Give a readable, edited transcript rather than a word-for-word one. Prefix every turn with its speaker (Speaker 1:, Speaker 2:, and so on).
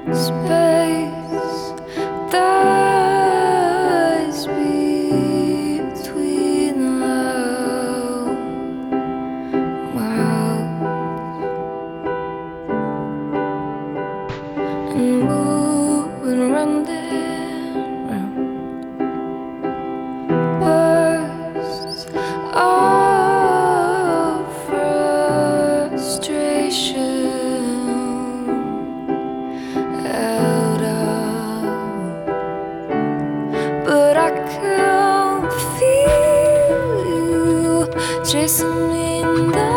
Speaker 1: Space dies between our mouths and moving around and round. Bursts of frustration out of, but I can feel you chasing me down.